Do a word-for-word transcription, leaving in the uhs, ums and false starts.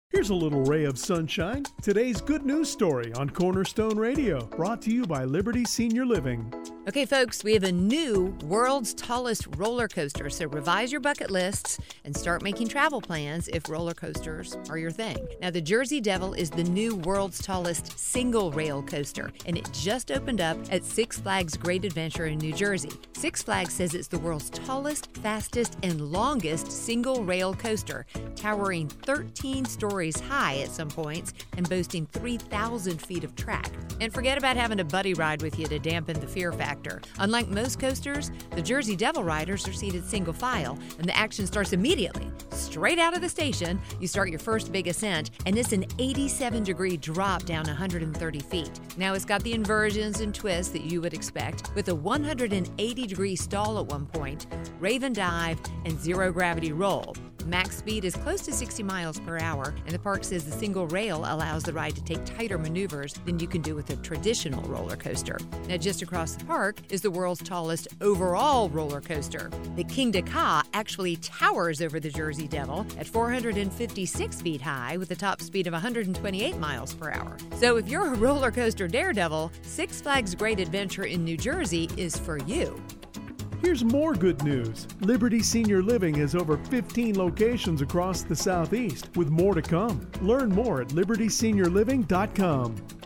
Here's a little ray of sunshine. Today's good news story on Cornerstone Radio, brought to you by Liberty Senior Living. Okay, folks, we have a new world's tallest roller coaster, so revise your bucket lists and start making travel plans if roller coasters are your thing. Now, the Jersey Devil is the new world's tallest single rail coaster, and it just opened up at Six Flags Great Adventure in New Jersey. Six Flags says it's the world's tallest, fastest, and longest single rail coaster, towering thirteen stories high at some points and boasting three thousand feet of track. And forget about having a buddy ride with you to dampen the fear factor. Unlike most coasters, the Jersey Devil riders are seated single file, and the action starts immediately. Straight out of the station, you start your first big ascent, and it's an eighty-seven degree drop down one hundred thirty feet. Now, it's got the inversions and twists that you would expect, with a one hundred eighty degree stall at one point, Raven dive, and zero gravity roll. Max speed is close to sixty miles per hour, and the park says the single rail allows the ride to take tighter maneuvers than you can do with a traditional roller coaster. Now, just across the park is the world's tallest overall roller coaster. The Kingda Ka actually towers over the Jersey Devil at four hundred fifty-six feet high with a top speed of one hundred twenty-eight miles per hour. So if you're a roller coaster daredevil, Six Flags Great Adventure in New Jersey is for you. Here's more good news. Liberty Senior Living has over fifteen locations across the Southeast, with more to come. Learn more at liberty senior living dot com.